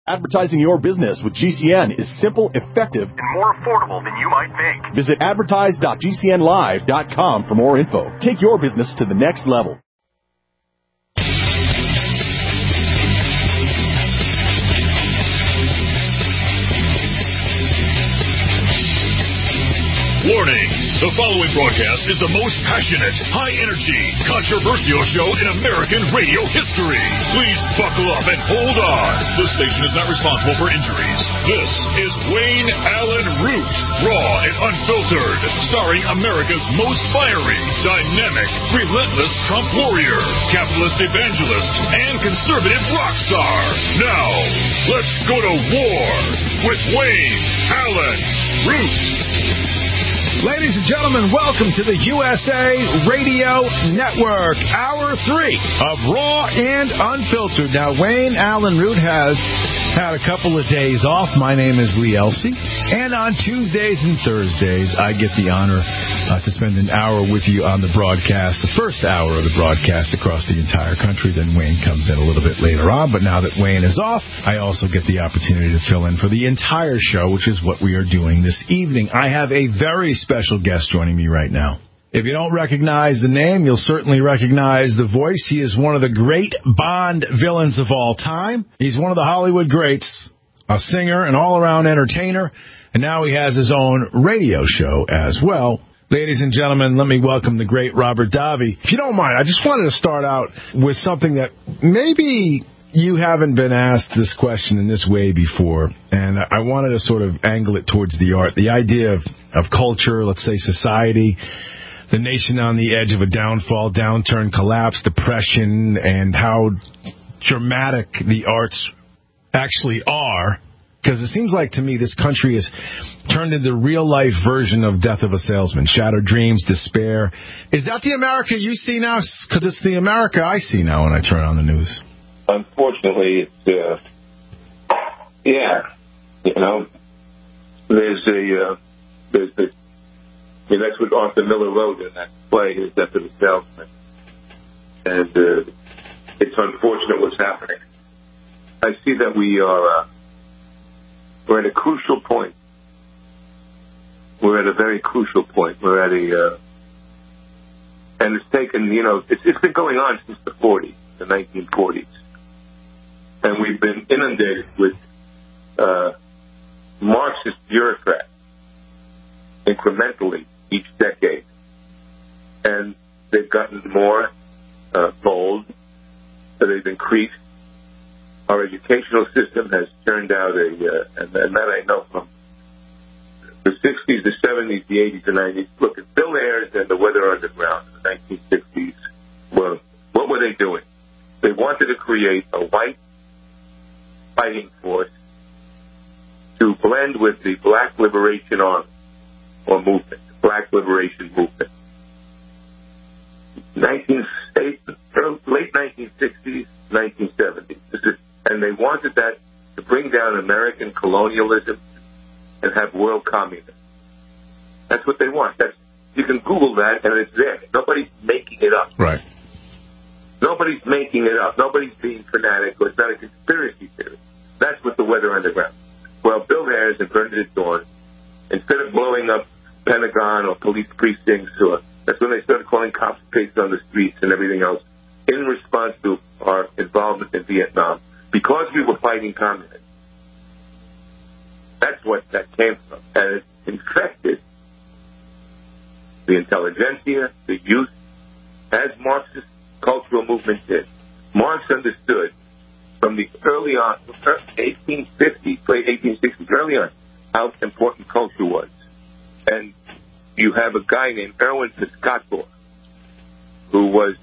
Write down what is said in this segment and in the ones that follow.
Advertising your business with GCN is simple, effective, and more affordable than you might think. Visit advertise.gcnlive.com for more info. Take your business to the next level. Warning! The following broadcast is the most passionate, high-energy, controversial show in American radio history. Please buckle up and hold on. This station is not responsible for injuries. This is Wayne Allen Root, raw and unfiltered, starring America's most fiery, dynamic, relentless Trump warrior, capitalist evangelist, and conservative rock star. Now, let's go to war with Wayne Allen Root. Ladies and gentlemen, welcome to the USA Radio Network, Hour 3 of Raw and Unfiltered. Now, Wayne Allen Root has had a couple of days off. My name is Lee Elsey, and on Tuesdays and Thursdays, I get the honor to spend an hour with you on the broadcast, the first hour of the broadcast across the entire country. Then Wayne comes in a little bit later on, but now that Wayne is off, I also get the opportunity to fill in for the entire show, which is what we are doing this evening. I have a very special guest joining me right now. If you don't recognize the name, you'll certainly recognize the voice. He is one of the great Bond villains of all time. He's one of the Hollywood greats, a singer, an all-around entertainer, and now he has his own radio show as well. Ladies and gentlemen, let me welcome the great Robert Davi. If you don't mind, I just wanted to start out with something that maybe you haven't been asked this question in this way before, and I wanted to sort of angle it towards the art, the idea of culture, let's say society, the nation on the edge of a downfall, downturn, collapse, depression, and how dramatic the arts actually are. Because it seems like to me this country has turned into the real-life version of Death of a Salesman, shattered dreams, despair. Is that the America you see now? Because it's the America I see now when I turn on the news. Unfortunately, it's, that's what Arthur Miller wrote in that play, his Death of a Salesman. And it's unfortunate what's happening. I see that we're at a crucial point. We're at a very crucial point. We're at and it's taken, it's been going on since the 40s, the 1940s. And we've been inundated with Marxist bureaucrats incrementally each decade. And they've gotten more bold, so they've increased. Our educational system has turned out and that I know from the 60s, the 70s, the 80s, and 90s. Look, at Bill Ayers and the Weather Underground in the 1960s, well, what were they doing? They wanted to create a white fighting force to blend with the Black Liberation Army or movement, Black Liberation Movement. Late 1960s, 1970s. And they wanted that to bring down American colonialism and have world communism. That's what they want. You can Google that, and it's there. Nobody's making it up. Right. Nobody's making it up. Nobody's being fanatic, or it's not a conspiracy theory. That's what the Weather Underground. Well, Bill Ayers and Bernadette Dawn, instead of blowing up Pentagon or police precincts, that's when they started calling cops pigs on the streets and everything else, in response to our involvement in Vietnam, because we were fighting communism. That's what that came from. And it infected the intelligentsia, the youth, as Marxist cultural movement did. Marx understood from the early on, 1850s, late 1860s, early on, how important culture was. And you have a guy named Erwin Piscator, who was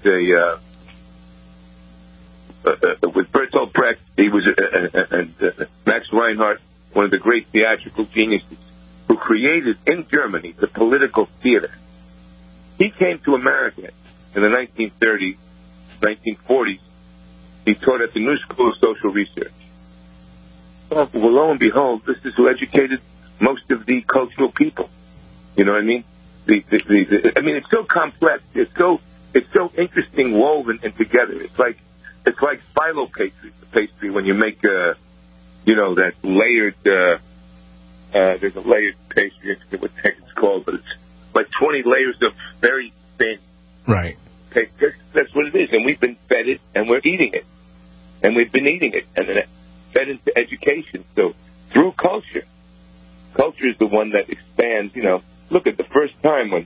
with Bertolt Brecht, he was, and Max Reinhardt, one of the great theatrical geniuses, who created in Germany the political theater. He came to America in the 1930s, 1940s. He taught at the New School of Social Research. Well, lo and behold, this is who educated most of the cultural people. You know what I mean? It's so complex. It's so interesting, woven and together. It's like phyllo pastry when you make that layered, there's a layered pastry, I forget what the heck it's called, but it's like 20 layers of very thin. Right. That's what it is. And we've been fed it, and we're eating it. And we've been eating it, and then it fed into education. So through culture. Culture is the one that expands, Look at the first time when,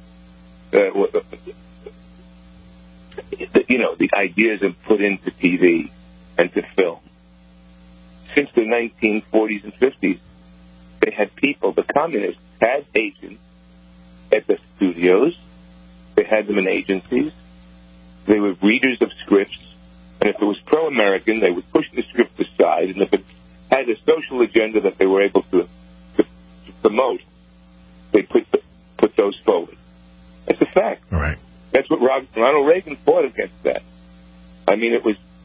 the ideas are put into TV and to film. Since the 1940s and 50s, they had people, the communists had agents at the studios. They had them in agencies. They were readers of scripts. And if it was pro-American, they would push the script aside. And if it had a social agenda that they were able to promote, they put those forward. That's a fact. All right. That's what Ronald Reagan fought against that. I mean,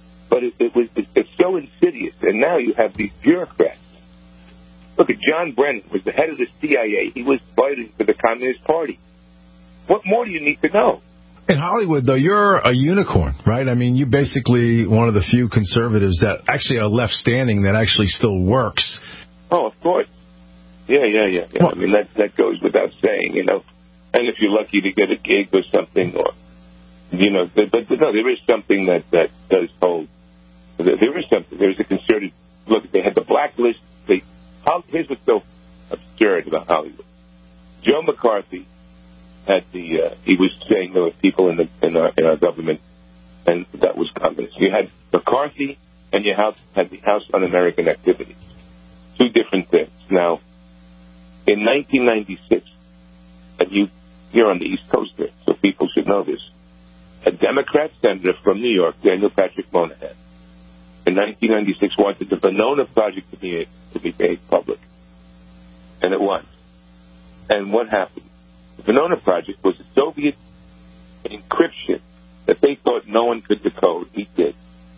it's so insidious. And now you have these bureaucrats. Look at John Brennan, was the head of the CIA. He was fighting for the Communist Party. What more do you need to know? In Hollywood, though, you're a unicorn, right? I mean, you're basically one of the few conservatives that actually are left standing that actually still works. Oh, of course. Yeah. Well, I mean, that goes without saying, And if you're lucky to get a gig or something, or, but no, there is something that does hold. There is something. There's a concerted look. They had the blacklist. Here's what's so absurd about Hollywood. Joe McCarthy he was saying there were people in our government, and that was communist. You had McCarthy, and you had the House Un-American Activities. Two different things. Now, in 1996, and you're on the East Coast there, so people should know this, a Democrat senator from New York, Daniel Patrick Moynihan, in 1996 wanted the Venona Project to be made public. And it was. And what happened? The Venona Project was a Soviet encryption that they thought no one could decode. He did.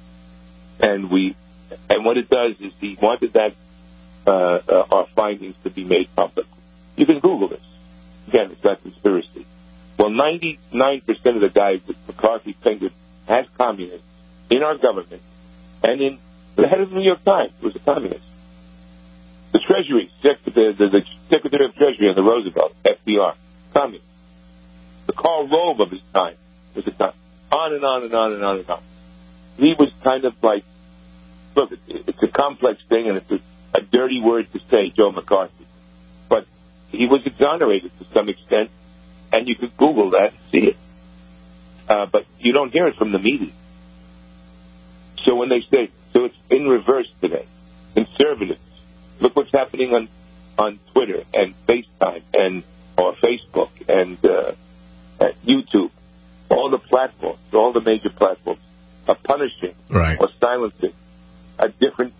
And what it does is he wanted that our findings to be made public. You can Google this. Again, it's not conspiracy. Well, 99% of the guys that McCarthy fingered as communists in our government, and in the head of the New York Times was a communist. The Treasury, the Secretary of Treasury under Roosevelt, FDR, communist. The Karl Rove of his time was a communist. On and on and on and on and on. He was kind of like, look, it's a complex thing, and it's a dirty word to say, Joe McCarthy. But he was exonerated to some extent, and you could Google that and see it. But you don't hear it from the media. So when they say, so it's in reverse today. Conservatives. Look what's happening on Twitter and FaceTime or Facebook and YouTube. All the platforms, all the major platforms are punishing or silencing different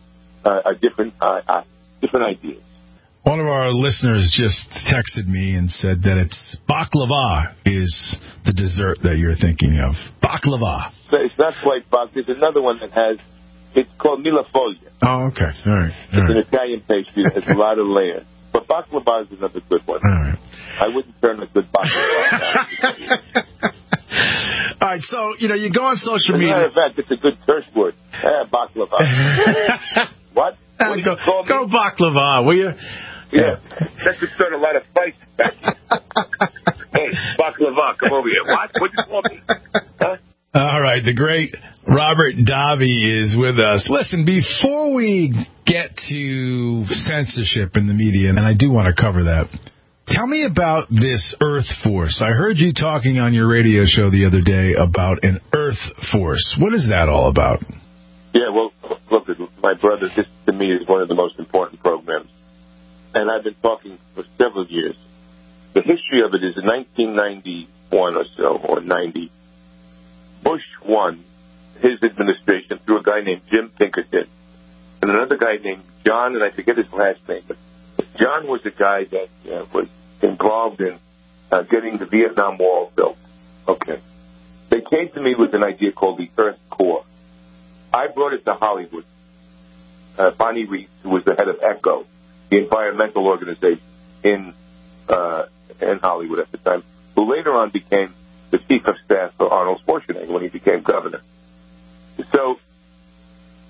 ideas. One of our listeners just texted me and said that it's baklava is the dessert that you're thinking of. Baklava. So it's not quite baklava. There's another one that it's called millefoglia. Oh, okay. All right. It's an Italian pastry that has a lot of layers. But baklava is another good one. All right. I wouldn't turn a good baklava down. All right, so, you go on social media. As a matter of fact, it's a good curse word. Baklava. What? What do you call me? Go baklava, will you? Yeah. That could start a lot of fights back here. Hey, baklava, come over here. What? What do you call me? Huh? All right, the great Robert Davi is with us. Listen, before we get to censorship in the media, and I do want to cover that, tell me about this Earth Force. I heard you talking on your radio show the other day about an Earth Force. What is that all about? Yeah, well, look, my brother, this to me is one of the most important programs. And I've been talking for several years. The history of it is in 1991 or so, or 90, Bush won his administration through a guy named Jim Pinkerton and another guy named John, and I forget his last name, but John was a guy that was involved in getting the Vietnam Wall built. Okay. They came to me with an idea called the Earth Corps. I brought it to Hollywood. Bonnie Reed, who was the head of ECHO, the environmental organization in Hollywood at the time, who later on became the chief of staff for Arnold Schwarzenegger when he became governor. So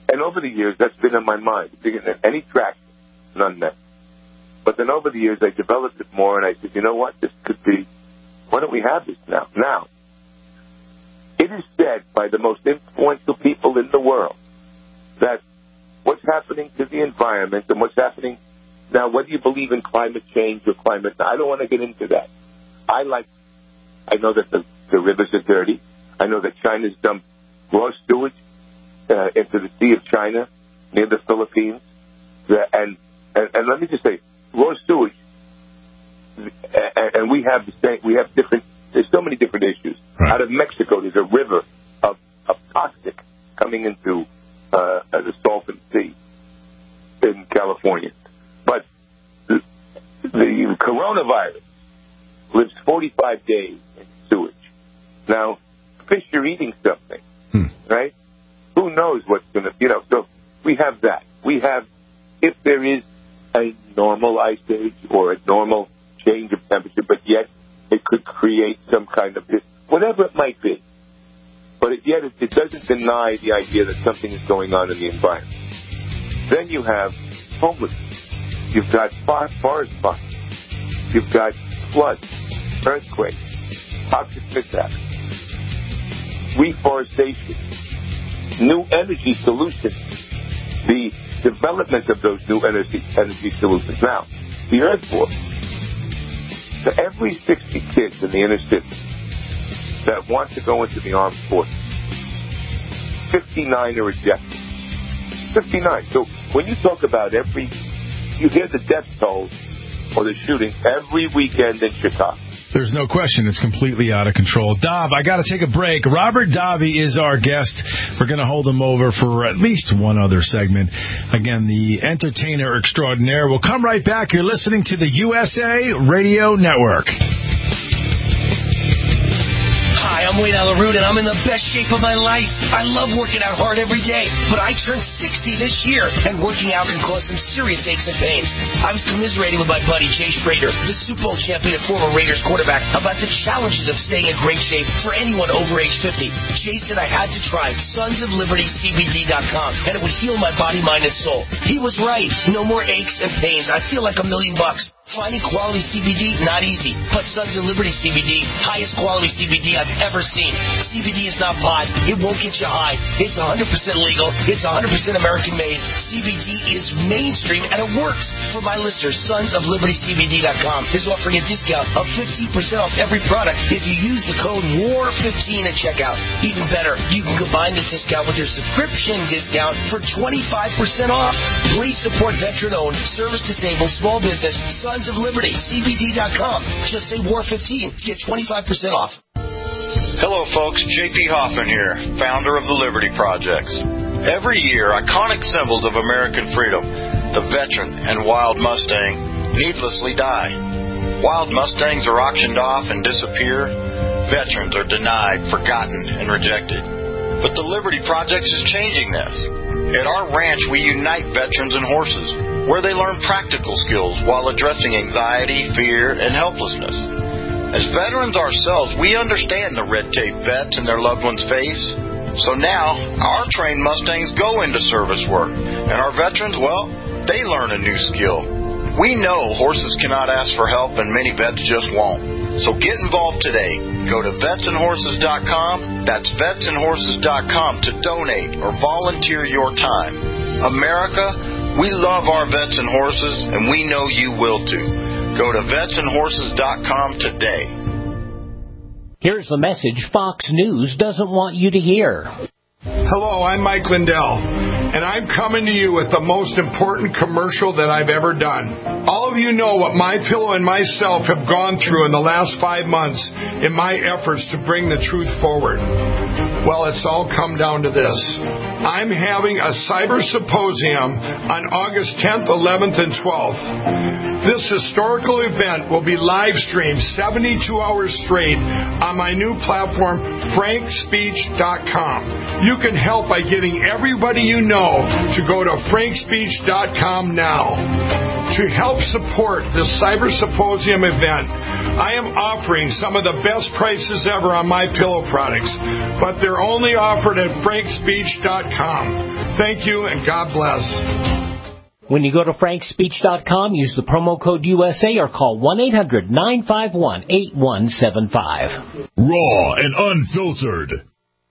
And over the years, that's been on my mind. Didn't get any traction, none then. But then over the years, I developed it more, and I said, you know what? This could be, why don't we have this now? Now, it is said by the most influential people in the world that what's happening to the environment and what's happening now, whether you believe in climate change or climate, I don't want to get into that. I know that the rivers are dirty. I know that China's dumped raw sewage into the Sea of China near the Philippines. And let me just say, raw sewage, and we have different, there's so many different issues. Right. Out of Mexico, there's a river of toxic coming into the Salton Sea in California. But the coronavirus lives 45 days in sewage. Now, fish are eating something, right? Who knows what's going to, so we have that. We have, if there is a normal ice age or a normal change of temperature, but yet it could create some kind of, whatever it might be. But yet it doesn't deny the idea that something is going on in the environment. Then you have homelessness. You've got forest fires. You've got floods, earthquakes, toxic mishaps, reforestation, new energy solutions, the development of those new energy solutions. Now, the Earth Force, for every 60 kids in the inner city that want to go into the armed forces, 59 are rejected. 59. So when you talk about you hear the death toll or the shooting every weekend in Chicago. There's no question it's completely out of control. Dov, I got to take a break. Robert Davi is our guest. We're going to hold him over for at least one other segment. Again, the entertainer extraordinaire. We'll come right back. You're listening to the USA Radio Network. Hi, I'm Wayne Allen Root, and I'm in the best shape of my life. I love working out hard every day, but I turned 60 this year, and working out can cause some serious aches and pains. I was commiserating with my buddy Jay Schrader, the Super Bowl champion and former Raiders quarterback, about the challenges of staying in great shape for anyone over age 50. Jay said I had to try SonsOfLibertyCBD.com, and it would heal my body, mind, and soul. He was right. No more aches and pains. I feel like $1 million. Finding quality CBD, not easy. But Sons of Liberty CBD, highest quality CBD I've ever seen. CBD is not pot. It won't get you high. It's 100% legal. It's 100% American made. CBD is mainstream and it works. For my listeners, SonsOfLibertyCBD.com is offering a discount of 15% off every product if you use the code WAR15 at checkout. Even better, you can combine the discount with your subscription discount for 25% off. Please support veteran-owned, service-disabled, small business, Sons of Liberty, CBD.com. Just say WAR15 to get 25% off. Hello, folks. J.P. Hoffman here, founder of the Liberty Projects. Every year, iconic symbols of American freedom, the veteran and wild Mustang, needlessly die. Wild Mustangs are auctioned off and disappear. Veterans are denied, forgotten, and rejected. But the Liberty Projects is changing this. At our ranch, we unite veterans and horses, where they learn practical skills while addressing anxiety, fear, and helplessness. As veterans ourselves, we understand the red tape vets and their loved ones face. So now, our trained Mustangs go into service work, and our veterans, well, they learn a new skill. We know horses cannot ask for help, and many vets just won't. So get involved today. Go to vetsandhorses.com. That's vetsandhorses.com to donate or volunteer your time. America, we love our vets and horses, and we know you will too. Go to vetsandhorses.com today. Here's the message Fox News doesn't want you to hear. Hello, I'm Mike Lindell, and I'm coming to you with the most important commercial that I've ever done. All of you know what MyPillow and myself have gone through in the last 5 months in my efforts to bring the truth forward. Well, it's all come down to this. I'm having a cyber symposium on August 10th, 11th, and 12th. This historical event will be live streamed 72 hours straight on my new platform, frankspeech.com. You can help by getting everybody you know to go to frankspeech.com now. To to help support this Cyber Symposium event, I am offering some of the best prices ever on my pillow products, but they're only offered at frankspeech.com. Thank you, and God bless. When you go to frankspeech.com, use the promo code USA or call 1-800-951-8175. Raw and unfiltered.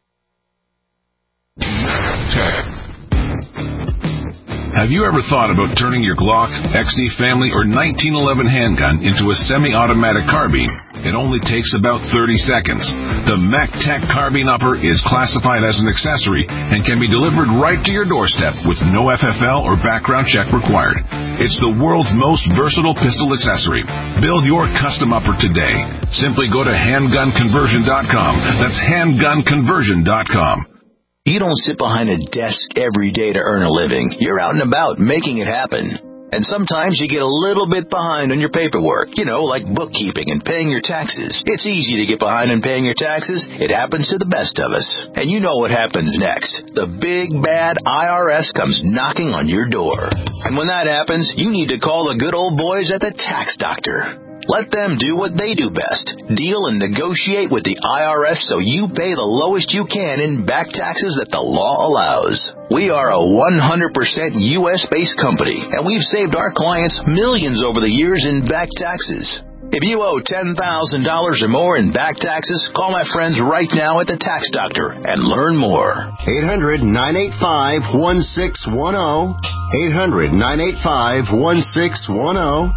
Have you ever thought about turning your Glock, XD Family, or 1911 handgun into a semi-automatic carbine? It only takes about 30 seconds. The MacTac Carbine Upper is classified as an accessory and can be delivered right to your doorstep with no FFL or background check required. It's the world's most versatile pistol accessory. Build your custom upper today. Simply go to handgunconversion.com. That's handgunconversion.com. You don't sit behind a desk every day to earn a living. You're out and about making it happen. And sometimes you get a little bit behind on your paperwork, like bookkeeping and paying your taxes. It's easy to get behind on paying your taxes. It happens to the best of us. And you know what happens next. The big, bad IRS comes knocking on your door. And when that happens, you need to call the good old boys at the Tax Doctor. Let them do what they do best. Deal and negotiate with the IRS so you pay the lowest you can in back taxes that the law allows. We are a 100% U.S.-based company, and we've saved our clients millions over the years in back taxes. If you owe $10,000 or more in back taxes, call my friends right now at the Tax Doctor and learn more. 800-985-1610. 800-985-1610.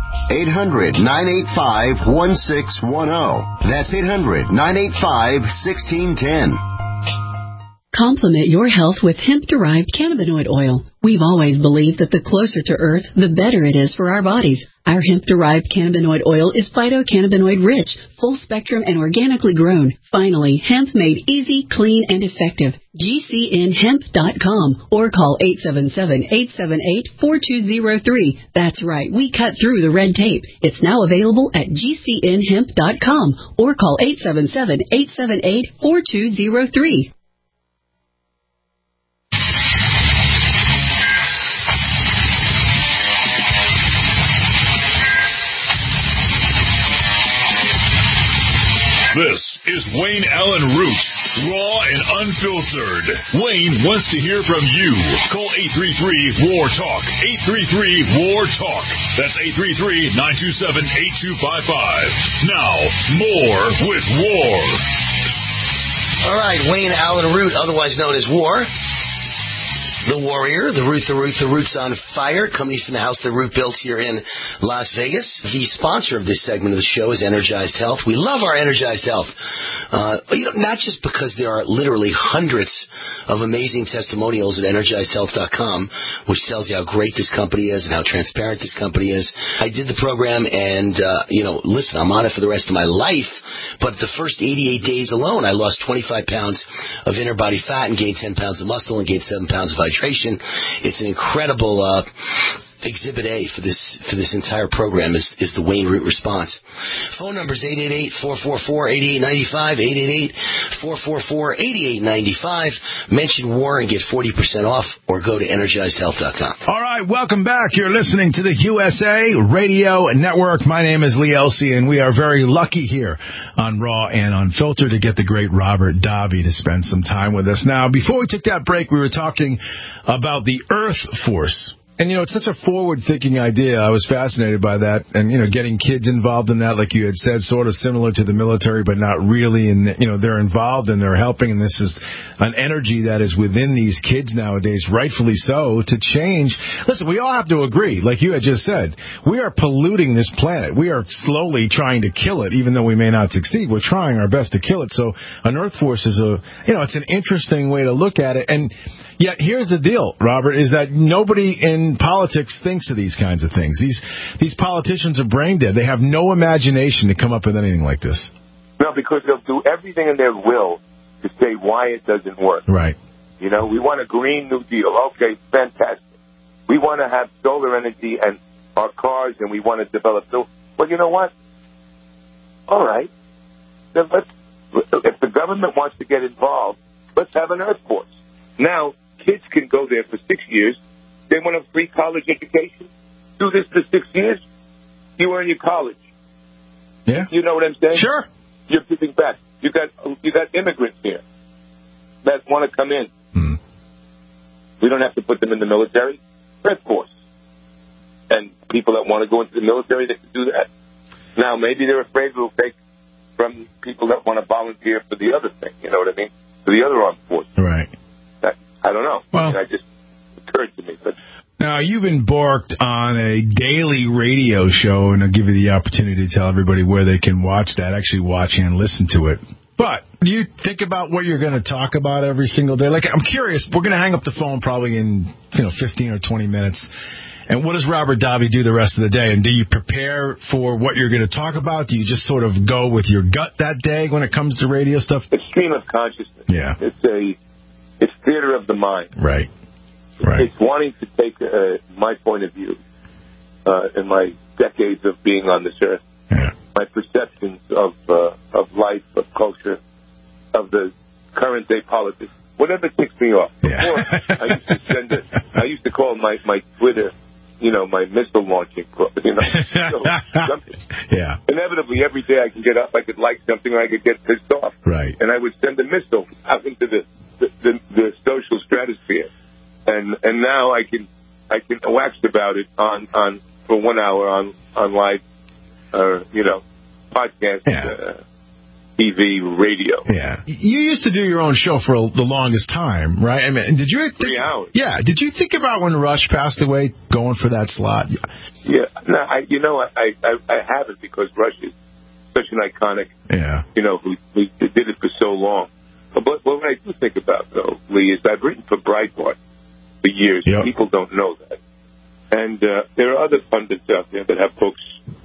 800-985-1610. That's 800-985-1610. Complement your health with hemp-derived cannabinoid oil. We've always believed that the closer to Earth, the better it is for our bodies. Our hemp-derived cannabinoid oil is phytocannabinoid-rich, full-spectrum, and organically grown. Finally, hemp made easy, clean, and effective. GCNhemp.com or call 877-878-4203. That's right, we cut through the red tape. It's now available at GCNhemp.com or call 877-878-4203. This is Wayne Allen Root, raw and unfiltered. Wayne wants to hear from you. Call 833-WAR-TALK. 833-WAR-TALK. That's 833-927-8255. Now, more with War. All right, Wayne Allen Root, otherwise known as War. The Warrior, the Root's on Fire, coming from the house that Root built here in Las Vegas. The sponsor of this segment of the show is Energized Health. We love our Energized Health. Not just because there are literally hundreds of amazing testimonials at EnergizedHealth.com, which tells you how great this company is and how transparent this company is. I did the program and, listen, I'm on it for the rest of my life. But the first 88 days alone, I lost 25 pounds of inner body fat and gained 10 pounds of muscle and gained 7 pounds of hydration. It's an incredible Exhibit A for this entire program is the Wayne Root response. Phone number is 888-444-8895, 888-444-8895. Mention War and get 40% off or go to EnergizedHealth.com. All right, welcome back. You're listening to the USA Radio Network. My name is Lee Elsey, and we are very lucky here on Raw and Unfiltered to get the great Robert Davi to spend some time with us. Now, before we took that break, we were talking about the Earth Force. And, it's such a forward-thinking idea. I was fascinated by that. And, getting kids involved in that, like you had said, sort of similar to the military, but not really. And, they're involved and they're helping. And this is an energy that is within these kids nowadays, rightfully so, to change. Listen, we all have to agree, like you had just said, we are polluting this planet. We are slowly trying to kill it, even though we may not succeed. We're trying our best to kill it. So an Earth Force is it's an interesting way to look at it. And yet, here's the deal, Robert, is that nobody in politics thinks of these kinds of things. These politicians are brain dead. They have no imagination to come up with anything like this. No, because they'll do everything in their will to say why it doesn't work. Right. We want a Green New Deal. Okay, fantastic. We want to have solar energy and our cars, and we want to develop. Well, you know what? All right. Then if the government wants to get involved, let's have an Earth Force. Now, kids can go there for 6 years. They want a free college education. do this for 6 years, you earn your college. Yeah. You know what I'm saying? Sure. You're giving back. You got immigrants here that want to come in. We don't have to put them in the military. Red Force. And people that want to go into the military, they can do that. Now, maybe they're afraid we'll take from people that want to volunteer for the other thing, you know what I mean? For the other armed forces. Right. I don't know. Well, that just occurred to me. But now, you've embarked on a daily radio show, and I'll give you the opportunity to tell everybody where they can watch that, actually watch and listen to it. But do you think about what you're going to talk about every single day? Like, I'm curious. We're going to hang up the phone probably in 15 or 20 minutes. And what does Robert Davi do the rest of the day? And do you prepare for what you're going to talk about? Do you just sort of go with your gut that day when it comes to radio stuff? It's stream of consciousness. Yeah. It's theater of the mind. Right. It's wanting to take my point of view in my decades of being on this earth, my perceptions of life, of culture, of the current day politics, whatever ticks me off. Before, I used to call my Twitter, my missile launching, Yeah. Inevitably, every day I can get up, I could like something, or I could get pissed off. Right. And I would send a missile out into the social stratosphere. And now I can wax about it on for 1 hour on live, podcast, TV, radio. Yeah. You used to do your own show for the longest time, right? I mean, did you think, 3 hours? Yeah. Did you think about when Rush passed away going for that slot? Yeah. No, I haven't, because Rush is such an iconic. Yeah. Who did it for so long. But what I do think about, though, Lee, is I've written for Breitbart for years. Yep. People don't know that. And there are other pundits out there that have books,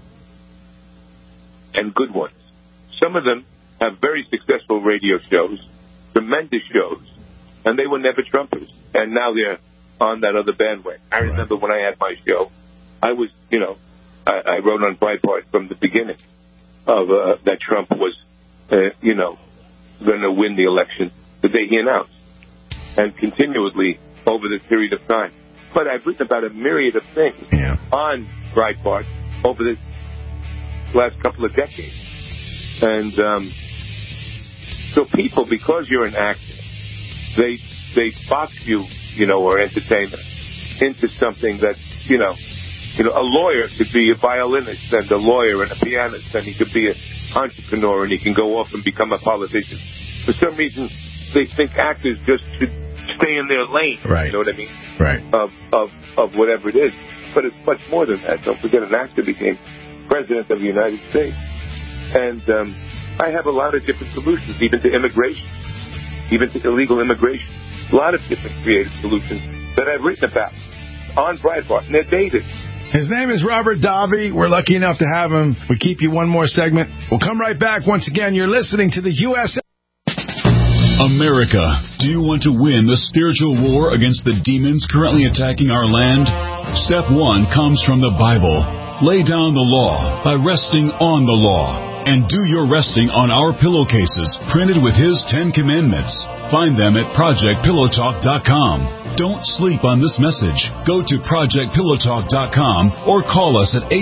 and good ones. Some of them have very successful radio shows, tremendous shows, and they were never Trumpers. And now they're on that other bandwagon. I remember when I had my show, I was, I wrote on Breitbart from the beginning of that Trump was, going to win the election the day he announced, and continually over the period of time. But I've written about a myriad of things on Breitbart over the last couple of decades. And so people, because you're an actor, they box you, or entertainer, into something that's, a lawyer could be a violinist and a lawyer and a pianist, and he could be an entrepreneur, and he can go off and become a politician. For some reason, they think actors just should stay in their lane. Right. You know what I mean? Right. Of whatever it is. But it's much more than that. Don't forget, an actor became president of the United States. And I have a lot of different solutions, even to immigration, even to illegal immigration. A lot of different creative solutions that I've written about on Breitbart, and they're dated. His name is Robert Davi. We're lucky enough to have him. We keep you one more segment. We'll come right back. Once again, you're listening to the USA. America, do you want to win the spiritual war against the demons currently attacking our land? Step 1 comes from the Bible. Lay down the law by resting on the law. And do your resting on our pillowcases, printed with His 10 Commandments. Find them at ProjectPillowTalk.com. Don't sleep on this message. Go to ProjectPillowTalk.com or call us at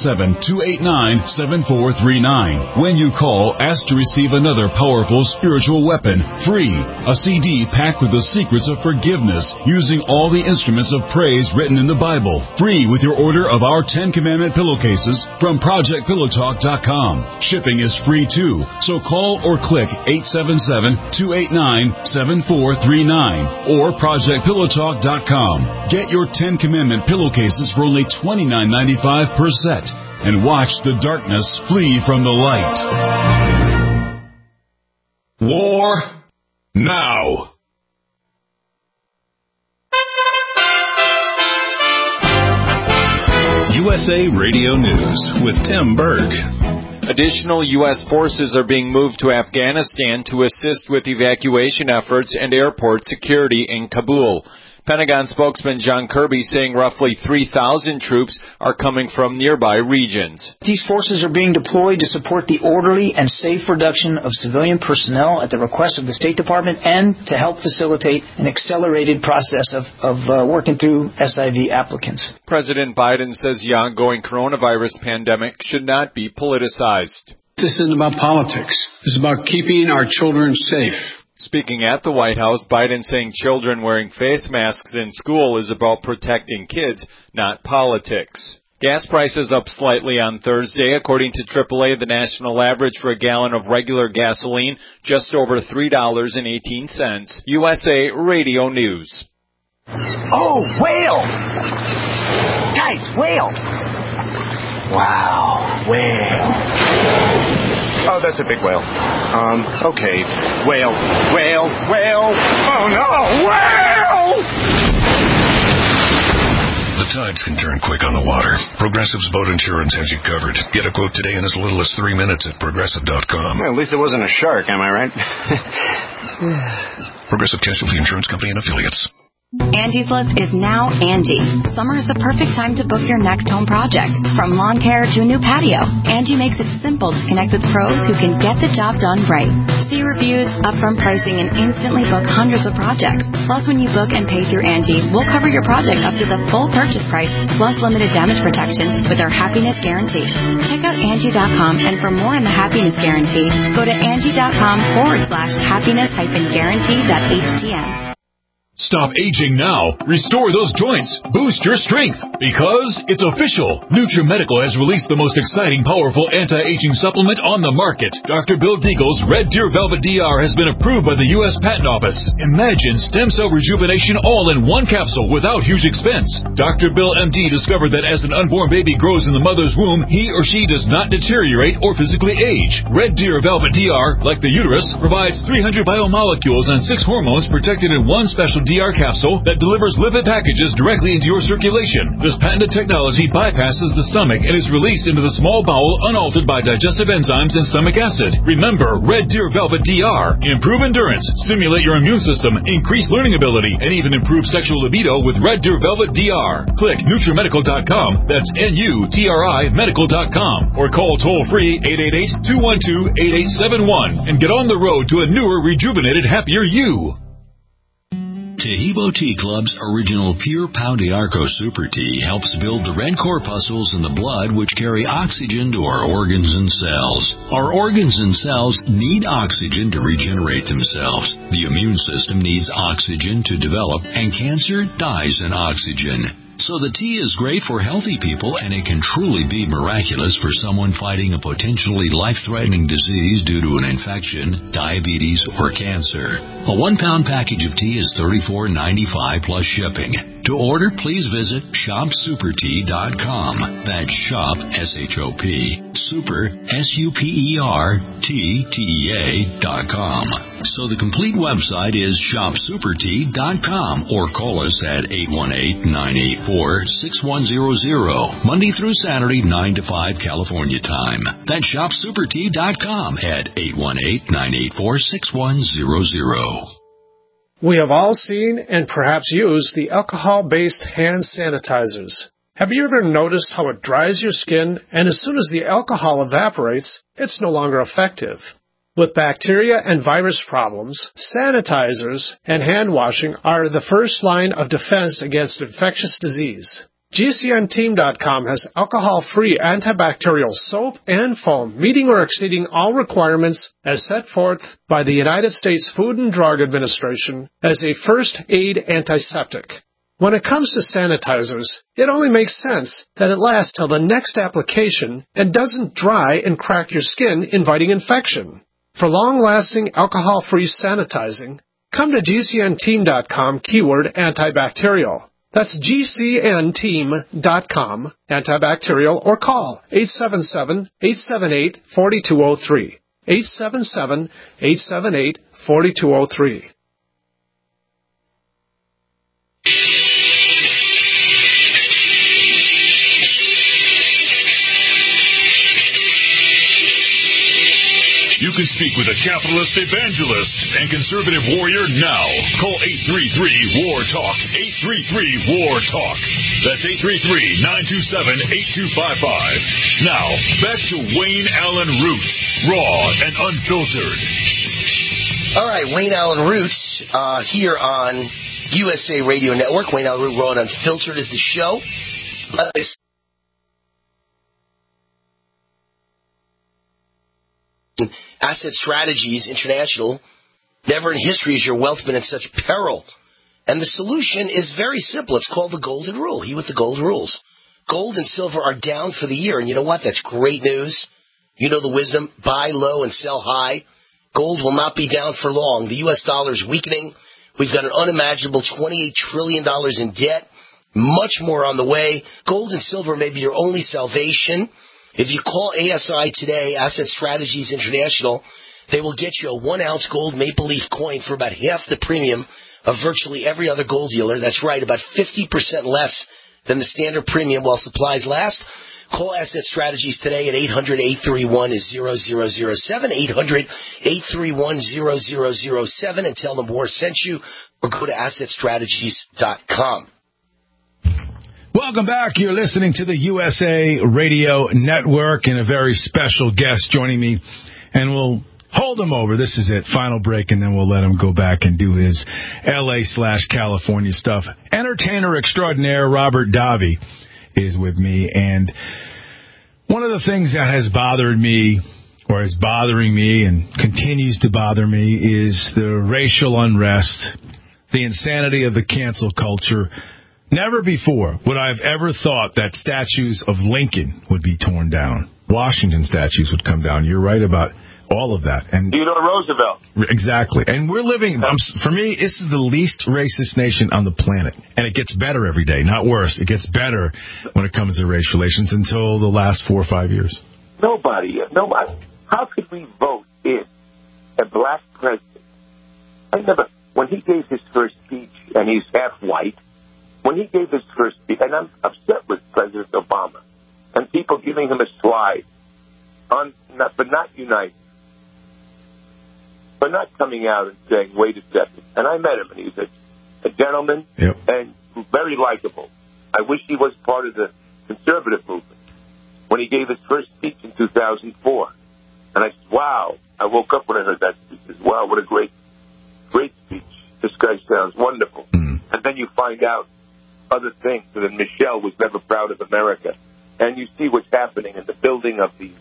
877-289-7439. When you call, ask to receive another powerful spiritual weapon, free. A CD packed with the secrets of forgiveness, using all the instruments of praise written in the Bible. Free with your order of our 10 Commandment pillowcases from ProjectPillowTalk.com. Shipping is free too, so call or click 877-289-7439 or ProjectPillowTalk.com. Get your 10 Commandment pillowcases for only $29.95 per set, and watch the darkness flee from the light. War now. USA Radio News with Tim Berg. Additional U.S. forces are being moved to Afghanistan to assist with evacuation efforts and airport security in Kabul. Pentagon spokesman John Kirby saying roughly 3,000 troops are coming from nearby regions. These forces are being deployed to support the orderly and safe reduction of civilian personnel at the request of the State Department and to help facilitate an accelerated process of working through SIV applicants. President Biden says the ongoing coronavirus pandemic should not be politicized. This isn't about politics. This is about keeping our children safe. Speaking at the White House, Biden saying children wearing face masks in school is about protecting kids, not politics. Gas prices up slightly on Thursday. According to AAA, the national average for a gallon of regular gasoline, just over $3.18. USA Radio News. Oh, whale! Guys, whale! Wow, whale. Oh, that's a big whale. Okay. Whale. Oh, no, whale! The tides can turn quick on the water. Progressive's boat insurance has you covered. Get a quote today in as little as 3 minutes at Progressive.com. Well, at least it wasn't a shark, am I right? Progressive Casualty Insurance Company and Affiliates. Angie's List is now Angie. Summer is the perfect time to book your next home project. From lawn care to a new patio, Angie makes it simple to connect with pros who can get the job done right. See reviews, upfront pricing, and instantly book hundreds of projects. Plus, when you book and pay through Angie, we'll cover your project up to the full purchase price, plus limited damage protection with our Happiness Guarantee. Check out Angie.com, and for more on the Happiness Guarantee, go to Angie.com/happiness-guarantee.htm. Stop aging now. Restore those joints. Boost your strength. Because it's official. NutriMedical has released the most exciting, powerful anti-aging supplement on the market. Dr. Bill Deagle's Red Deer Velvet DR has been approved by the U.S. Patent Office. Imagine stem cell rejuvenation all in one capsule without huge expense. Dr. Bill MD discovered that as an unborn baby grows in the mother's womb, he or she does not deteriorate or physically age. Red Deer Velvet DR, like the uterus, provides 300 biomolecules and 6 hormones protected in one special DR capsule that delivers lipid packages directly into your circulation. This patented technology bypasses the stomach and is released into the small bowel unaltered by digestive enzymes and stomach acid. Remember, Red Deer Velvet DR. Improve endurance, stimulate your immune system, increase learning ability, and even improve sexual libido with Red Deer Velvet DR. Click NutriMedical.com. That's NUTRI Medical.com. Or call toll-free 888-212-8871 and get on the road to a newer, rejuvenated, happier you. Tahibo Tea Club's original Pure Pau d'Arco Super Tea helps build the red corpuscles in the blood which carry oxygen to our organs and cells. Our organs and cells need oxygen to regenerate themselves. The immune system needs oxygen to develop, and cancer dies in oxygen. So the tea is great for healthy people, and it can truly be miraculous for someone fighting a potentially life-threatening disease due to an infection, diabetes, or cancer. A 1-pound package of tea is $34.95 plus shipping. To order, please visit shopsupertea.com. That's shop, S-H-O-P, super, S-U-P-E-R-T-T-E-A.com. So the complete website is shopsupertea.com, or call us at 818-984-6100, Monday through Saturday, 9 to 5 California time. That's shopsupertea.com at 818-984-6100. We have all seen and perhaps used the alcohol-based hand sanitizers. Have you ever noticed how it dries your skin, and as soon as the alcohol evaporates, it's no longer effective? With bacteria and virus problems, sanitizers and hand washing are the first line of defense against infectious disease. GCNteam.com has alcohol-free antibacterial soap and foam, meeting or exceeding all requirements as set forth by the United States Food and Drug Administration as a first aid antiseptic. When it comes to sanitizers, it only makes sense that it lasts till the next application and doesn't dry and crack your skin, inviting infection. For long-lasting alcohol-free sanitizing, come to GCNteam.com keyword antibacterial. That's GCNteam.com, antibacterial, or call 877-878-4203. 877-878-4203. You can speak with a capitalist evangelist and conservative warrior now. Call 833-WAR-TALK. 833-WAR-TALK. That's 833-927-8255. Now, back to Wayne Allen Root, raw and unfiltered. All right, Wayne Allen Root here on USA Radio Network. Wayne Allen Root, raw and unfiltered is the show. Asset Strategies International. Never in history has your wealth been in such peril. And the solution is very simple. It's called the Golden Rule. He with the Golden Rules. Gold and silver are down for the year. And you know what? That's great news. You know the wisdom. Buy low and sell high. Gold will not be down for long. The U.S. dollar is weakening. We've got an unimaginable $28 trillion in debt. Much more on the way. Gold and silver may be your only salvation. If you call ASI today, Asset Strategies International, they will get you a 1-ounce gold maple leaf coin for about half the premium of virtually every other gold dealer. That's right, about 50% less than the standard premium while supplies last. Call Asset Strategies today at 800-831-0007, 800-831-0007, and tell them War sent you, or go to AssetStrategies.com. Welcome back. You're listening to the USA Radio Network, and a very special guest joining me, and we'll hold him over. This is it. Final break, and then we'll let him go back and do his L.A./California stuff. Entertainer extraordinaire Robert Davi is with me, and one of the things that has bothered me, or is bothering me and continues to bother me, is the racial unrest, the insanity of the cancel culture. Never before would I have ever thought that statues of Lincoln would be torn down. Washington statues would come down. You're right about all of that. And Theodore Roosevelt. Exactly. And we're living, for me, this is the least racist nation on the planet. And it gets better every day, not worse. It gets better when it comes to race relations until the last 4 or 5 years. Nobody. How could we vote in a black president? When he gave his first speech, and he's half white, when he gave his first speech, and I'm upset with President Obama, and people giving him a slide, but not uniting, but not coming out and saying, wait a second. And I met him, and he's a gentleman and very likable. I wish he was part of the conservative movement when he gave his first speech in 2004. And I said, wow. I woke up when I heard that speech. I said, wow, what a great speech. This guy sounds wonderful. And then you find out other things. And then Michelle was never proud of America. And you see what's happening in the building of the,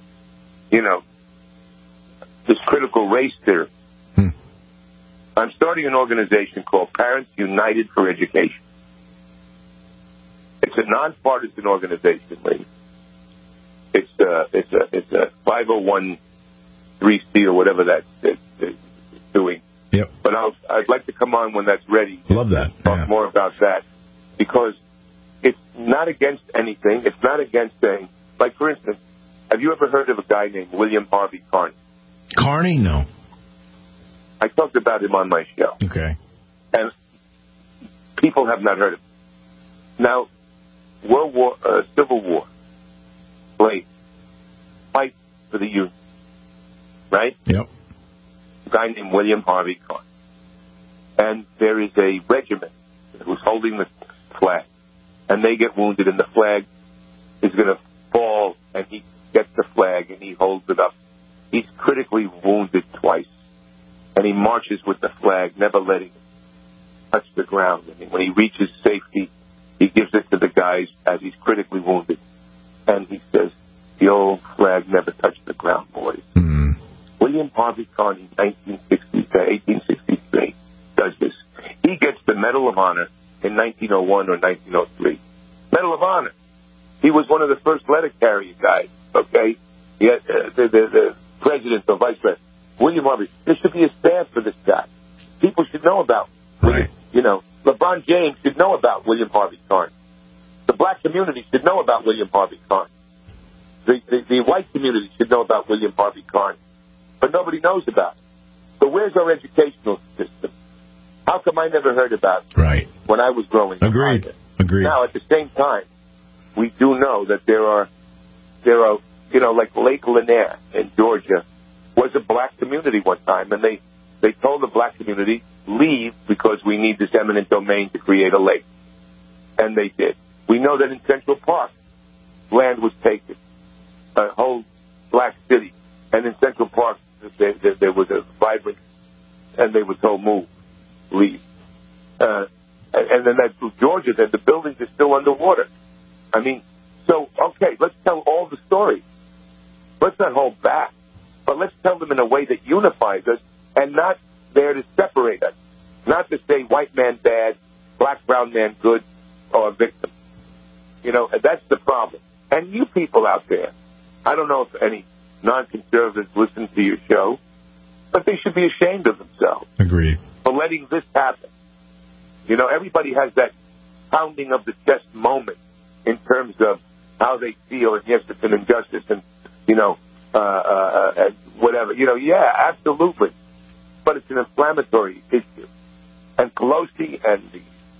this critical race theory. I'm starting an organization called Parents United for Education. It's a nonpartisan organization, ladies. It's a 501(c)(3) or whatever that's doing. Yep. But I'd like to come on when that's ready. Love that. Talk more about that, because it's not against anything. It's not against saying, like, for instance, have you ever heard of a guy named William Harvey Carney? Carney? No. I talked about him on my show. Okay. And people have not heard of him. Now, Civil War, fight for the Union, right? Yep. A guy named William Harvey Carney. And there is a regiment who's holding the flag, and they get wounded, and the flag is going to fall, and he gets the flag, and he holds it up. He's critically wounded twice, and he marches with the flag, never letting it touch the ground. And when he reaches safety, he gives it to the guys as he's critically wounded, and he says, the old flag never touched the ground, boys. William Harvey Carney, 1863, does this. He gets the Medal of Honor in 1901 or 1903. Medal of Honor. He was one of the first letter carrier guys, okay? He had, the president or vice president. William Harvey. There should be a staff for this guy. People should know about William, LeBron James should know about William Harvey Carney. The black community should know about William Harvey Carney. The white community should know about William Harvey Carney. But nobody knows about it. So where's our educational system? How come I never heard about it when I was growing up? Agreed. Now, at the same time, we do know that there are like Lake Lanier in Georgia was a black community one time, and they told the black community, leave because we need this eminent domain to create a lake. And they did. We know that in Central Park, land was taken, a whole black city. And in Central Park, there was a vibrant, and they were told, move, leave. And then that's Georgia, that the buildings are still underwater. I mean, so, okay, let's tell all the stories. Let's not hold back, but let's tell them in a way that unifies us and not there to separate us. Not to say white man bad, black, brown man good, or a victim. You know, that's the problem. And you people out there, I don't know if any non-conservatives listen to your show, but they should be ashamed of themselves. Agreed. For letting this happen. You know, everybody has that pounding of the chest moment in terms of how they feel, and yes, it's an injustice, and, you know, whatever. You know, yeah, absolutely. But it's an inflammatory issue. And Pelosi and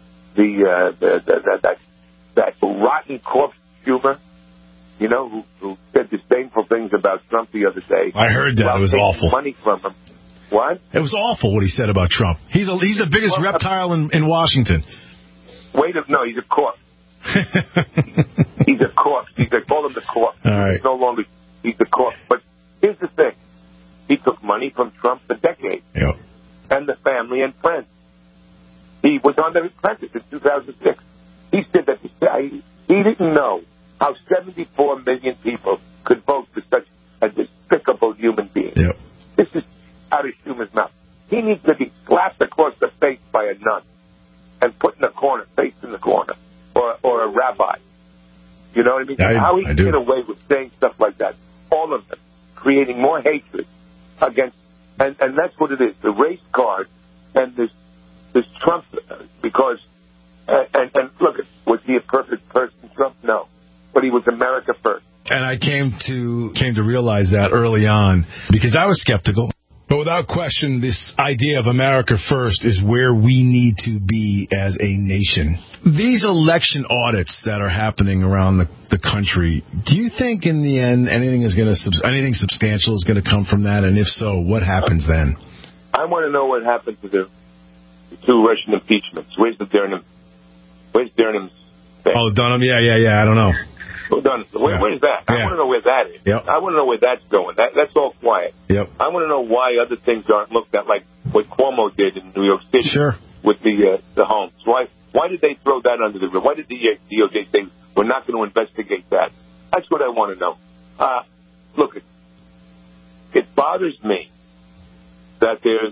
that rotten corpse Schumer, you know, who said disdainful things about Trump the other day. I heard that. It was awful. Money from him. What? It was awful what he said about Trump. He's the biggest reptile in Washington. No, he's a corpse. He's a corpse. They call him the corpse. All right. He's no longer, he's the corpse. But here's the thing. He took money from Trump for decades. Yep. And the family and friends. He was on The Apprentice in 2006. He said that he didn't know how 74 million people could vote for such a despicable human being. Yep. This is out of Schumer's mouth. He needs to be slapped across the face by a nun and put in a corner, faced in the corner, or a rabbi. You know what I mean? How he can get away with saying stuff like that. All of them. Creating more hatred against, and that's what it is, the race card and this Trump, because, and look, was he a perfect person, Trump? No. But he was America first. And I came to realize that early on because I was skeptical. But without question, this idea of America first is where we need to be as a nation. These election audits that are happening around the country, do you think in the end anything substantial is going to come from that? And if so, what happens then? I want to know what happened to the two Russian impeachments. Where's Durham's thing? Oh, Dunham? Yeah. I don't know. Where's that? I want to know where that is. Yep. I want to know where that's going. That's all quiet. Yep. I want to know why other things aren't looked at, like what Cuomo did in New York City with the homes. Why did they throw that under the roof? Why did the DOJ say we're not going to investigate that? That's what I want to know. Look, it bothers me that there's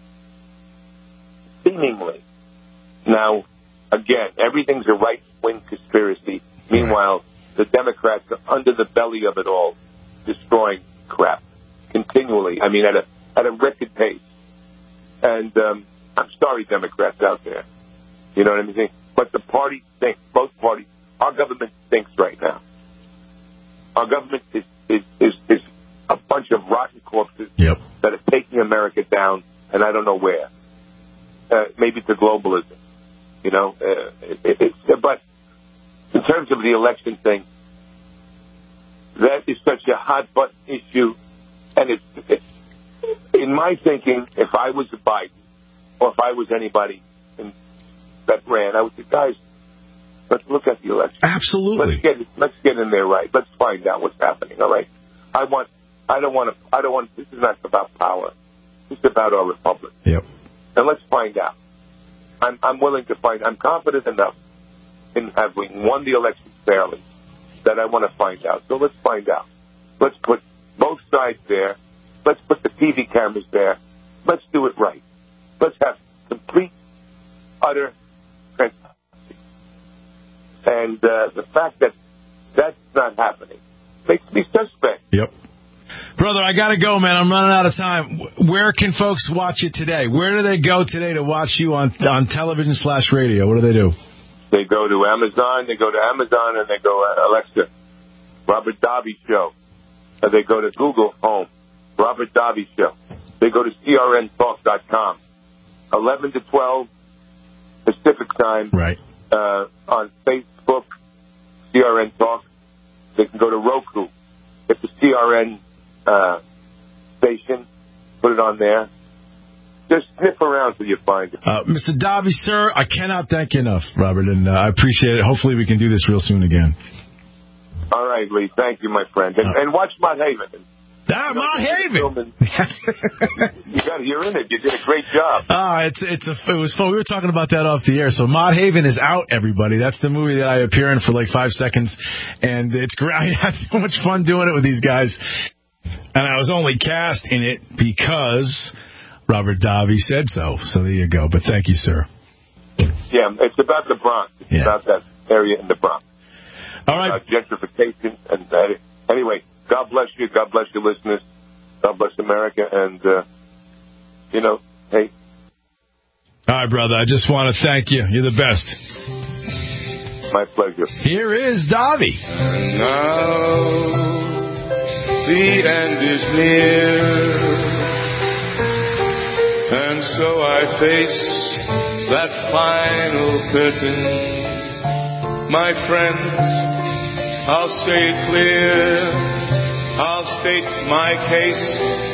seemingly now, again, everything's a right-wing conspiracy. Meanwhile, the Democrats are under the belly of it all, destroying crap continually. I mean, at a record pace. And I'm sorry, Democrats out there. You know what I'm saying? But the party thinks, both parties, our government thinks right now. Our government is a bunch of rotten corpses that are taking America down, and I don't know where. Maybe to globalism. You know, but in terms of the election thing, that is such a hot-button issue. And it's in my thinking, if I was Biden, or if I was anybody that ran, I would say, guys, let's look at the election. Absolutely. Let's get in there right. Let's find out what's happening, all right? I don't want, this is not about power. It's about our republic. Yep. And let's find out. I'm willing to I'm confident enough in having won the election fairly that I want to find out. So let's find out. Let's put both sides there. Let's put the TV cameras there. Let's do it right. Let's have complete, utter transparency. And the fact that that's not happening makes me suspect. Yep. Brother, I got to go, man. I'm running out of time. Where can folks watch it today? Where do they go today to watch you on television/radio? What do they do? They go to Amazon. They go to Amazon and they go Alexa, Robert Davi Show. They go to Google Home, Robert Davi Show. They go to crntalk.com, 11 to 12 Pacific time. Right. On Facebook, CRN Talk. They can go to Roku. It's the CRN station. Put it on there. Just sniff around till you find it. Mr. Davi, sir, I cannot thank you enough, Robert, and I appreciate it. Hopefully we can do this real soon again. All right, Lee. Thank you, my friend. And watch Mott Haven. Mott Haven. You're in it. You did a great job. It was fun. We were talking about that off the air. So Mott Haven is out, everybody. That's the movie that I appear in for like 5 seconds, and it's great. I had so much fun doing it with these guys, and I was only cast in it because Robert Davi said so. So there you go. But thank you, sir. Yeah, it's about the Bronx. It's about that area in the Bronx. All right. Gentrification. And anyway, God bless you. God bless your listeners. God bless America. And, hey. All right, brother. I just want to thank you. You're the best. My pleasure. Here is Davi. And now the end is near. And so I face that final curtain. My friends, I'll say it clear, I'll state my case,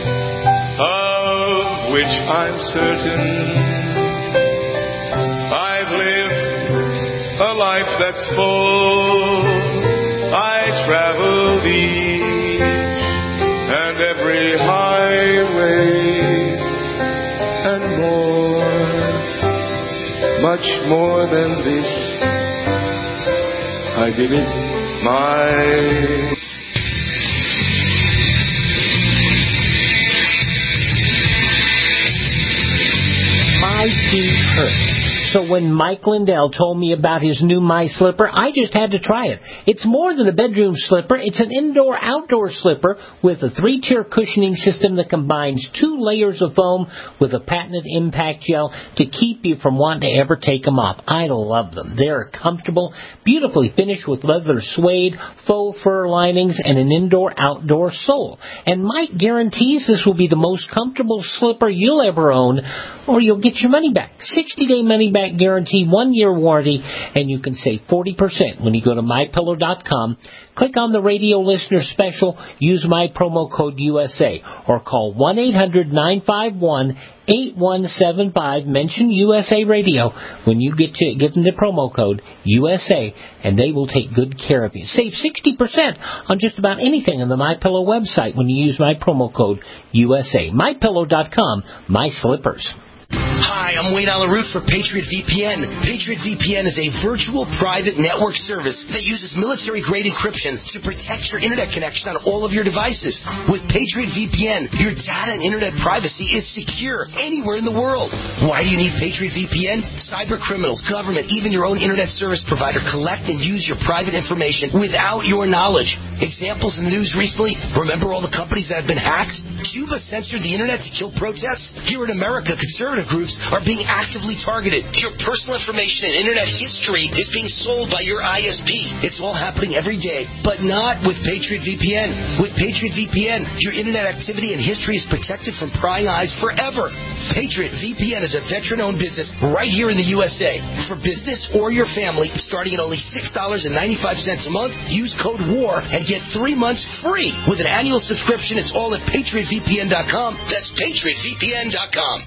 of which I'm certain. I've lived a life that's full, I traveled each and every highway, and more, much more than this, I did it my feet hurt. So when Mike Lindell told me about his new My Slipper, I just had to try it. It's more than a bedroom slipper. It's an indoor-outdoor slipper with a 3-tier cushioning system that combines 2 layers of foam with a patented impact gel to keep you from wanting to ever take them off. I love them. They're comfortable, beautifully finished with leather suede, faux fur linings, and an indoor-outdoor sole. And Mike guarantees this will be the most comfortable slipper you'll ever own, or you'll get your money back. 60-day money-back guarantee, 1-year warranty, and you can save 40% when you go to MyPillow.com. Click on the radio listener special, use my promo code USA, or call 1-800-951-8175. Mention USA Radio when you give them the promo code USA, and they will take good care of you. Save 60% on just about anything on the MyPillow website when you use my promo code USA. MyPillow.com, my slippers. Hi, I'm Wayne Alaroot for Patriot VPN. Patriot VPN is a virtual private network service that uses military-grade encryption to protect your internet connection on all of your devices. With Patriot VPN, your data and internet privacy is secure anywhere in the world. Why do you need Patriot VPN? Cyber criminals, government, even your own internet service provider collect and use your private information without your knowledge. Examples in the news recently, remember all the companies that have been hacked? Cuba censored the internet to kill protests? Here in America, conservative groups are being actively targeted. Your personal information and internet history is being sold by your ISP. It's all happening every day, but not with Patriot VPN. With Patriot VPN, your internet activity and history is protected from prying eyes forever. Patriot VPN is a veteran-owned business right here in the USA. For business or your family, starting at only $6.95 a month, use code WAR and get 3 months free. With an annual subscription, it's all at PatriotVPN.com. That's PatriotVPN.com.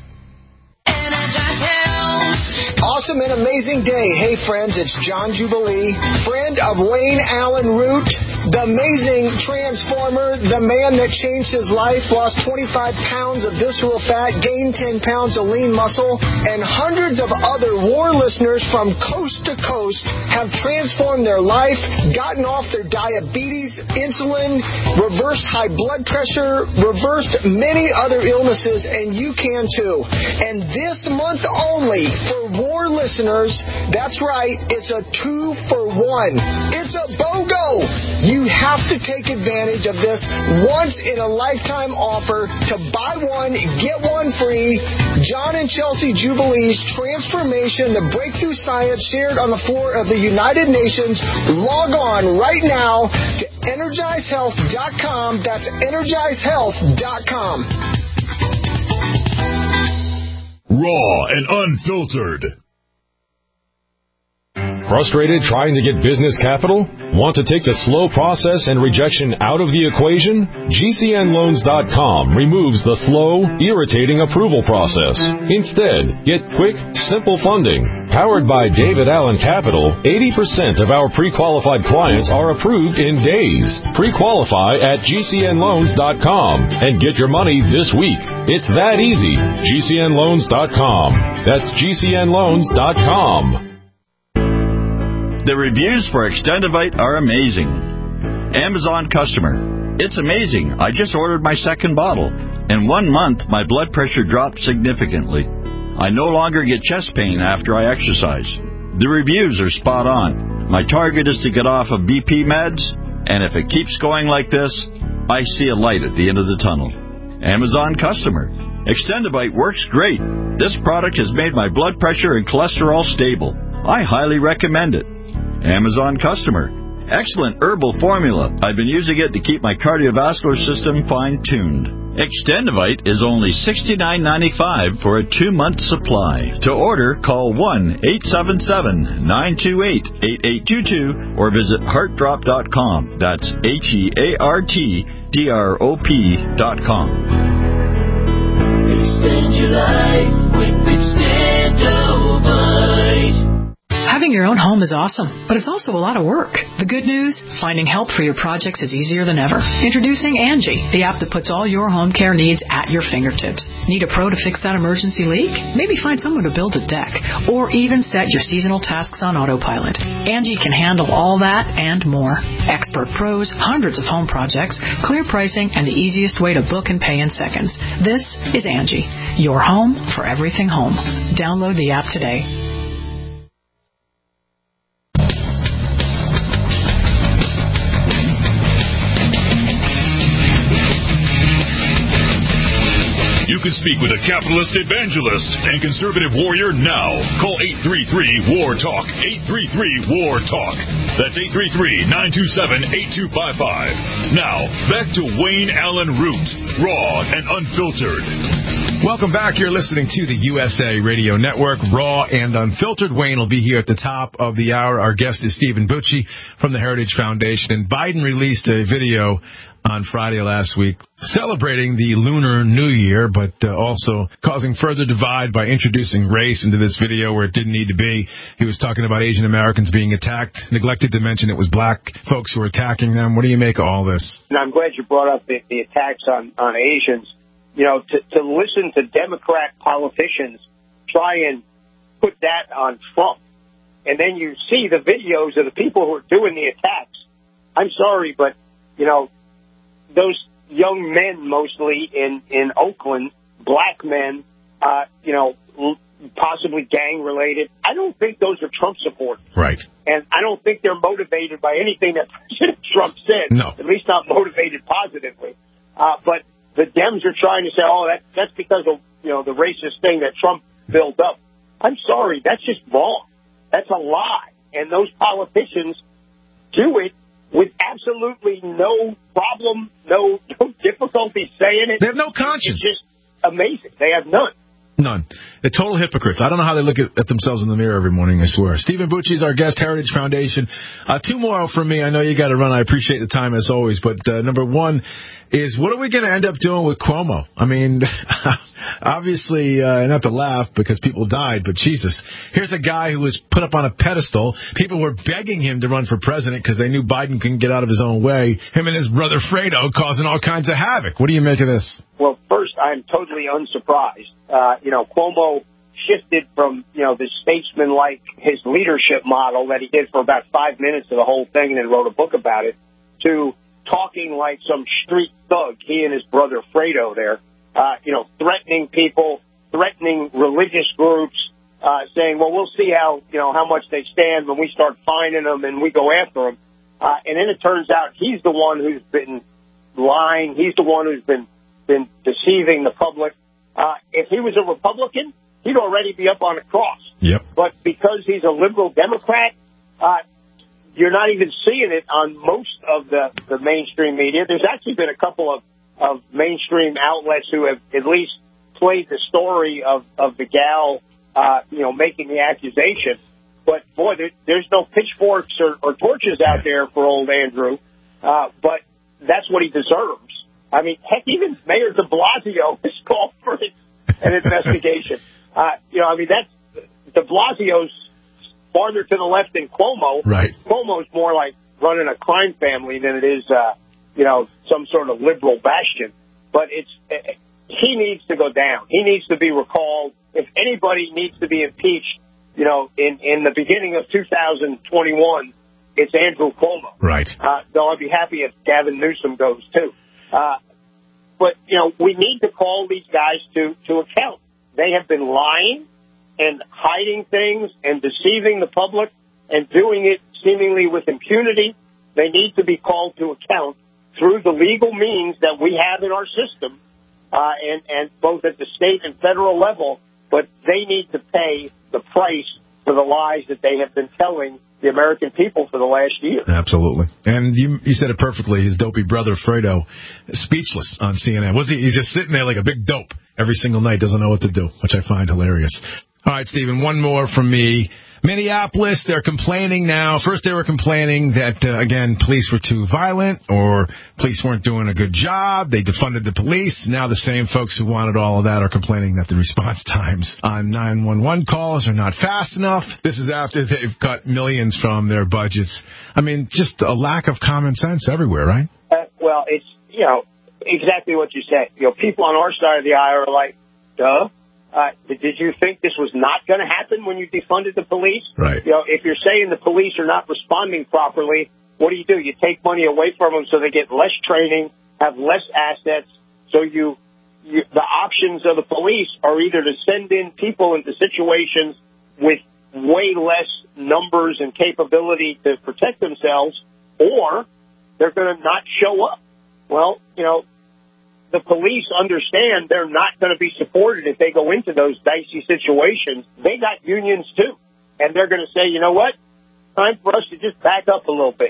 Awesome and amazing day. Hey, friends, it's John Jubilee, friend of Wayne Allen Root, the amazing transformer, the man that changed his life, lost 25 pounds of visceral fat, gained 10 pounds of lean muscle, and hundreds of other war listeners from coast to coast have transformed their life, gotten off their diabetes, insulin, reversed high blood pressure, reversed many other illnesses, and you can too. And this month only for war listeners, that's right, it's a 2-for-1. It's a BOGO. You have to take advantage of this once-in-a-lifetime offer to buy one, get one free. John and Chelsea Jubilee's transformation, the breakthrough science shared on the floor of the United Nations. Log on right now to EnergizeHealth.com. That's EnergizeHealth.com. Raw and unfiltered. Frustrated trying to get business capital? Want to take the slow process and rejection out of the equation? GCNLoans.com removes the slow, irritating approval process. Instead, get quick, simple funding. Powered by David Allen Capital, 80% of our pre-qualified clients are approved in days. Pre-qualify at GCNLoans.com and get your money this week. It's that easy. GCNLoans.com. That's GCNLoans.com. The reviews for Extendivite are amazing. Amazon customer. It's amazing. I just ordered my second bottle. In 1 month, my blood pressure dropped significantly. I no longer get chest pain after I exercise. The reviews are spot on. My target is to get off of BP meds, and if it keeps going like this, I see a light at the end of the tunnel. Amazon customer. Extendivite works great. This product has made my blood pressure and cholesterol stable. I highly recommend it. Amazon customer. Excellent herbal formula. I've been using it to keep my cardiovascular system fine-tuned. Extendivite is only $69.95 for a 2-month supply. To order, call 1-877-928-8822 or visit heartdrop.com. That's HEARTDROP.com. Extend your life with Extendivite. Having your own home is awesome, but it's also a lot of work. The good news, finding help for your projects is easier than ever. Introducing Angie, the app that puts all your home care needs at your fingertips. Need a pro to fix that emergency leak? Maybe find someone to build a deck, or even set your seasonal tasks on autopilot. Angie can handle all that and more. Expert pros, hundreds of home projects, clear pricing, and the easiest way to book and pay in seconds. This is Angie, your home for everything home. Download the app today. You can speak with a capitalist evangelist and conservative warrior now. Call 833-WAR-TALK. 833-WAR-TALK. That's 833-927-8255. Now, back to Wayne Allen Root, raw and unfiltered. Welcome back. You're listening to the USA Radio Network, raw and unfiltered. Wayne will be here at the top of the hour. Our guest is Stephen Bucci from the Heritage Foundation. And Biden released a video on Friday last week celebrating the Lunar New Year, but also causing further divide by introducing race into this video where it didn't need to be. He was talking about Asian Americans being attacked, neglected to mention it was black folks who were attacking them. What do you make of all this? And I'm glad you brought up the attacks on Asians. You know, to listen to Democrat politicians try and put that on Trump, and then you see the videos of the people who are doing the attacks. I'm sorry, but, you know, those young men mostly in Oakland, black men, you know, possibly gang-related, I don't think those are Trump supporters. Right. And I don't think they're motivated by anything that President Trump said. No. At least not motivated positively. But the Dems are trying to say, oh, that's because of, you know, the racist thing that Trump built up. I'm sorry, that's just wrong. That's a lie. And those politicians do it with absolutely no problem, no difficulty saying it. They have no conscience. It's just amazing. They have none. None. They're total hypocrites. I don't know how they look at themselves in the mirror every morning, I swear. Stephen Bucci is our guest, Heritage Foundation. 2 more from me. I know you got to run. I appreciate the time as always. But number one is, what are we going to end up doing with Cuomo? I mean, obviously, not to laugh because people died, but Jesus. Here's a guy who was put up on a pedestal. People were begging him to run for president because they knew Biden couldn't get out of his own way. Him and his brother Fredo causing all kinds of havoc. What do you make of this? Well, first, I'm totally unsurprised. You know, Cuomo shifted from, you know, the statesman-like, his leadership model that he did for about 5 minutes of the whole thing and then wrote a book about it, to talking like some street thug, he and his brother Fredo there, you know, threatening people, threatening religious groups, saying, well, we'll see how, you know, how much they stand when we start fining them and we go after them. And then it turns out he's the one who's been lying. He's the one who's been deceiving the public. If he was a Republican, he'd already be up on a cross. Yep. But because he's a liberal Democrat, you're not even seeing it on most of the mainstream media. There's actually been a couple of mainstream outlets who have at least played the story of the gal, you know, making the accusation. But, boy, there's no pitchforks or torches out there for old Andrew. But that's what he deserves. I mean, heck, even Mayor de Blasio has called for an investigation. That's de Blasio's farther to the left than Cuomo. Right. Cuomo's more like running a crime family than it is, some sort of liberal bastion. But he needs to go down. He needs to be recalled. If anybody needs to be impeached, in the beginning of 2021, it's Andrew Cuomo. Right. Though I'd be happy if Gavin Newsom goes too. But we need to call these guys to account. They have been lying and hiding things and deceiving the public and doing it seemingly with impunity. They need to be called to account through the legal means that we have in our system, and both at the state and federal level. But they need to pay the price for the lies that they have been telling the American people for the last year. Absolutely. And you said it perfectly. His dopey brother, Fredo, speechless on CNN. He's just sitting there like a big dope every single night, doesn't know what to do, which I find hilarious. All right, Stephen, one more from me. Minneapolis, they're complaining now. First, they were complaining that, again, police were too violent or police weren't doing a good job. They defunded the police. Now the same folks who wanted all of that are complaining that the response times on 911 calls are not fast enough. This is after they've cut millions from their budgets. I mean, just a lack of common sense everywhere, right? Well, it's, exactly what you said. People on our side of the aisle are like, duh. Did you think this was not going to happen when you defunded the police? Right. If you're saying the police are not responding properly, what do? You take money away from them so they get less training, have less assets. So the options of the police are either to send in people into situations with way less numbers and capability to protect themselves, or they're going to not show up. Well, the police understand they're not going to be supported if they go into those dicey situations. They got unions, too. And they're going to say, you know what? Time for us to just back up a little bit.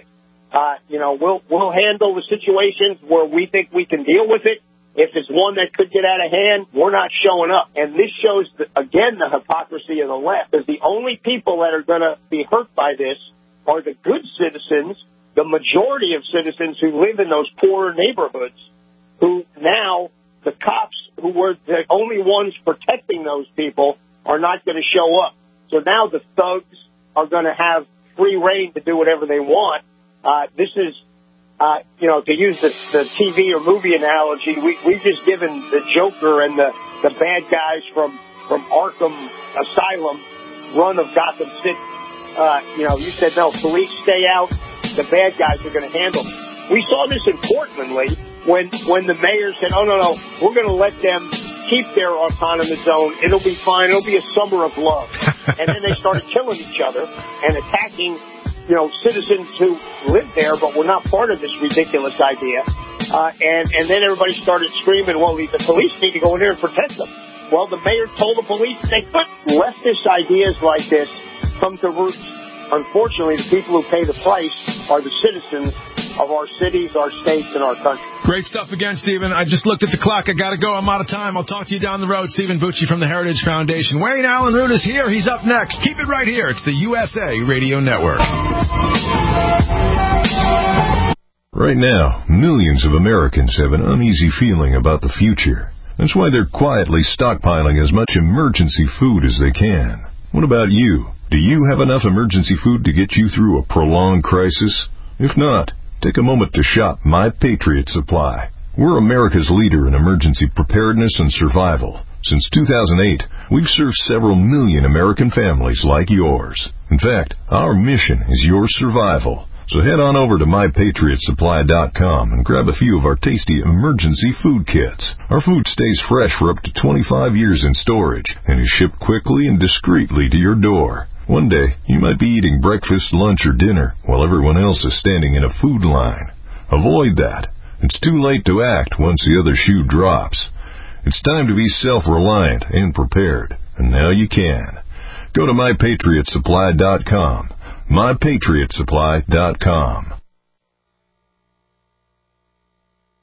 We'll handle the situations where we think we can deal with it. If it's one that could get out of hand, we're not showing up. And this shows, again, the hypocrisy of the left. Because the only people that are going to be hurt by this are the good citizens, the majority of citizens who live in those poorer neighborhoods, who now the cops who were the only ones protecting those people are not going to show up. So now the thugs are going to have free reign to do whatever they want. This is, to use the TV or movie analogy, we've just given the Joker and the bad guys from Arkham Asylum run of Gotham City. You said, no, police stay out. The bad guys are going to handle it. We saw this in Portland, Lee. When the mayor said, oh, no, we're going to let them keep their autonomous zone. It'll be fine. It'll be a summer of love. And then they started killing each other and attacking, citizens who lived there but were not part of this ridiculous idea. And then everybody started screaming, well, the police need to go in there and protect them. Well, the mayor told the police they couldn't. Leftist ideas like this come to roots. Unfortunately, the people who pay the price are the citizens of our cities, our states, and our country. Great stuff again, Stephen. I just looked at the clock. I got to go. I'm out of time. I'll talk to you down the road. Stephen Bucci from the Heritage Foundation. Wayne Allen Root is here. He's up next. Keep it right here. It's the USA Radio Network. Right now, millions of Americans have an uneasy feeling about the future. That's why they're quietly stockpiling as much emergency food as they can. What about you? Do you have enough emergency food to get you through a prolonged crisis? If not, take a moment to shop My Patriot Supply. We're America's leader in emergency preparedness and survival. Since 2008, we've served several million American families like yours. In fact, our mission is your survival. So head on over to MyPatriotSupply.com and grab a few of our tasty emergency food kits. Our food stays fresh for up to 25 years in storage and is shipped quickly and discreetly to your door. One day, you might be eating breakfast, lunch, or dinner while everyone else is standing in a food line. Avoid that. It's too late to act once the other shoe drops. It's time to be self-reliant and prepared, and now you can. Go to MyPatriotSupply.com. MyPatriotSupply.com.